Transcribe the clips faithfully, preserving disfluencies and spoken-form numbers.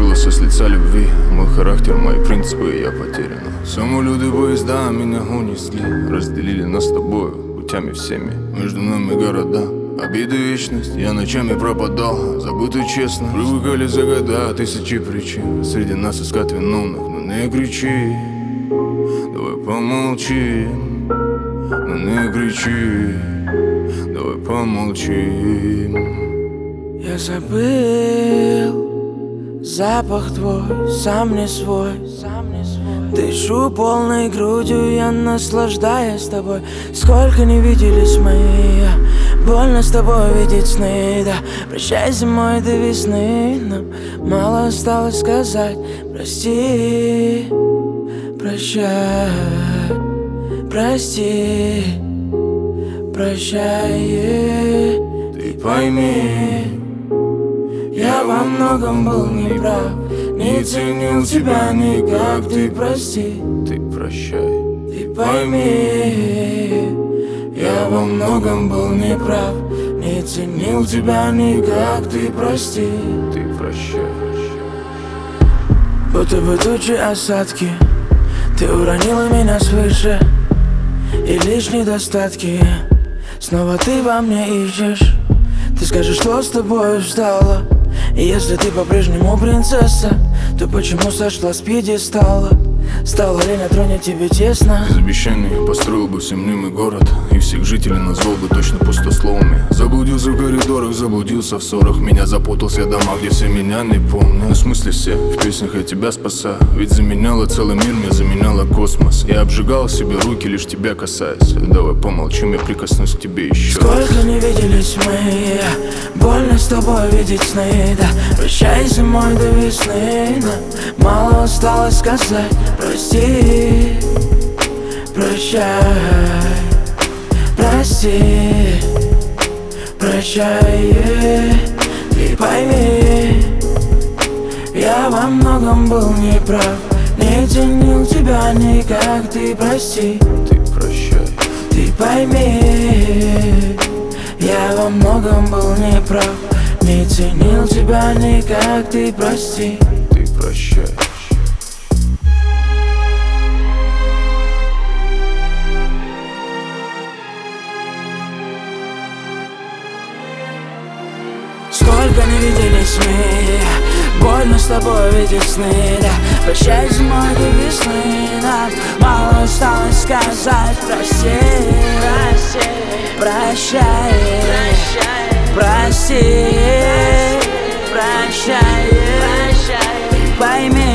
скрылась с лица любви. Мой характер, мои принципы, я потерян. Самолеты, поезда меня унесли, разделили нас с тобою путями всеми. Между нами города, обиды, вечность. Я ночами пропадал, забытый честно. Привыкали за года тысячи причин среди нас искать виновных, но не кричи. Давай помолчим, но не кричи. Давай помолчим. Я забыл запах твой, сам не свой. Дышу полной грудью, я наслаждаюсь тобой. Сколько не виделись мы, больно с тобой видеть сны, да. Прощай зимой до весны, нам мало осталось сказать. Прости, прощай, прости, прощай. Ты пойми, я во многом был неправ, не ценил тебя никак. Ты прости, ты прощай. Ты пойми, я во многом был неправ, не ценил тебя никак. Ты прости, ты прощай. Будто бы тучи осадки, ты уронила меня свыше, и лишь недостатки снова ты во мне ищешь. Ты скажешь, что с тобой стало? И если ты по-прежнему принцесса, то почему сошла с пьедестала? Стало ли на троне тебе тесно? Из обещаний построил бы всем мнимый город, и всех жителей назвал бы точно пустословами. Заблудился в коридорах, заблудился в ссорах. Меня запутался в домах, где все меня не помнят. В смысле все, в песнях я тебя спасаю. Ведь заменяла целый мир, мне заменяла космос. Я обжигал себе руки, лишь тебя касаясь. Давай помолчим, я прикоснусь к тебе еще. Сколько не виделись мы, больно с тобой видеть сны, да. Прощай зимой до весны, нам мало осталось сказать. Прости, прощай, прости, прощай. Ты пойми, я во многом был неправ, не ценил тебя никак. Ты прости, ты прощай. Ты пойми, я во многом был неправ, не ценил тебя никак. Ты прости, ты прощай. Сколько не виделись мы, больно с тобой видеть сны, да. Прощай зимой до весны, нам мало осталось сказать. Прости, прощай, прости, прощай. Ты пойми,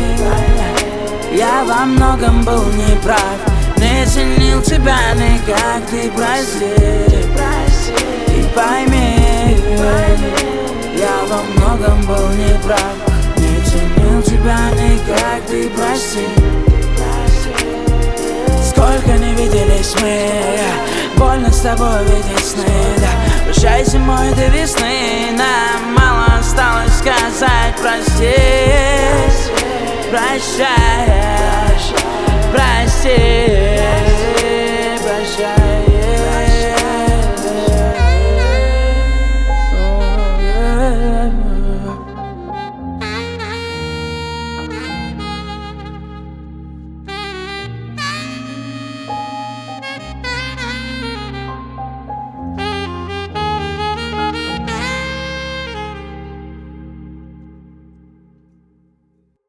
я во многом был неправ, не ценил тебя никак. Ты прости, ты пойми, я во многом был неправ, не ценил тебя никак. Ты прости. Сколько не виделись мы, больно с тобой видеть сны, да. Прощай зимой до весны, нам мало осталось сказать. Прости, прощай, прости.